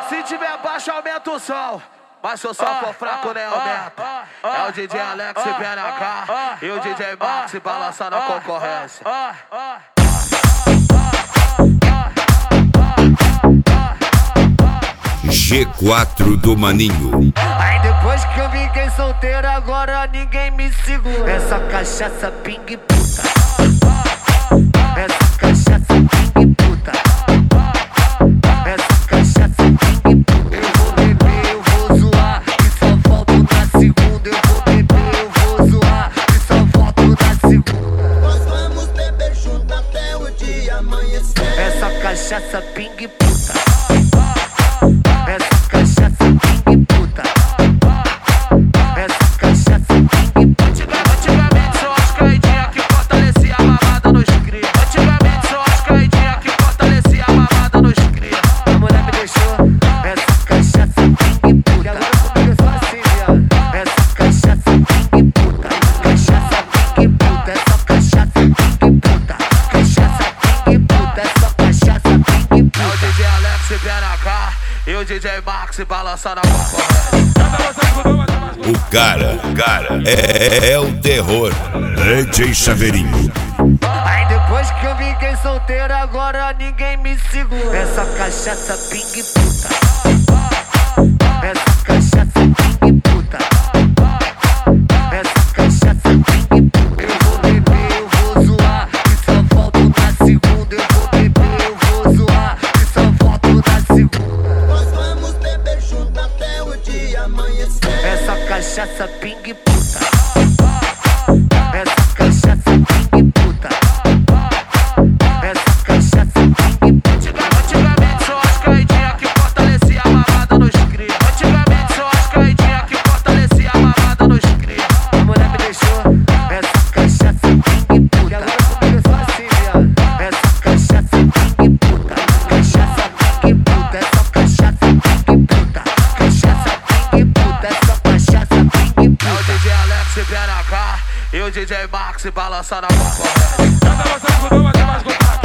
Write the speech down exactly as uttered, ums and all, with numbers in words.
Se tiver baixo, aumenta o som. Mas se o som for fraco, nem aumenta. É o D J Alex e B N H e o D J Max balançando a concorrência. G quatro do Maninho. Aí depois que eu fiquei solteiro, agora ninguém me segura. Essa cachaça ping puta. Essa cachaça ping puta. Essa cachaça ping puta. Eu vou beber, eu vou zoar, e só volto na segunda. Eu vou beber, eu vou zoar, e só volto na segunda. Nós vamos beber junto até o dia amanhecer. Essa cachaça ping puta. Essa cachaça ping puta. Essa cachaça ping puta. Antigamente só as caidinhas que fortalecia a mamada nos cria. Antigamente só as caidinhas que fortalecia a mamada nos cria. A mulher me deixou. Essa cachaça ping puta. E agora comigo é só assim, viado. Essa cachaça ping puta. Cachaça ping puta. É só cachaça ping puta. Cachaça ping puta. É só cachaça ping puta. É o D J Alex e B N H e o D J Max balançando a concorrência. O cara, o cara é, é o terror. D J Chaveirinho. Aí depois que eu fiquei solteiro, agora ninguém me segura. Essa cachaça ping puta. Essa cachaça ping puta. Essa cachaça ping puta. Eu vou beber, eu vou zoar, e só volto na segunda. Eu vou beber, eu vou zoar, e só volto na segunda. Nós vamos beber junto até o dia amanhecer. Essa cachaça ping puta. Essa cachaça ping puta. Essa cachaça ping puta. Antigamente só as caidinhas que fortalecia a mamada nos cria. Antigamente só as caidinhas que fortalecia a mamada nos cria. A mulher me deixou. Essa cachaça ping puta. E agora comigo é só assim, viado. Essa cachaça ping puta. Cachaça ping puta. É só cachaça ping puta. Cachaça ping puta. É só cachaça ping É o puta. D J Alex e B N H e o D J Max balançando a concorrência.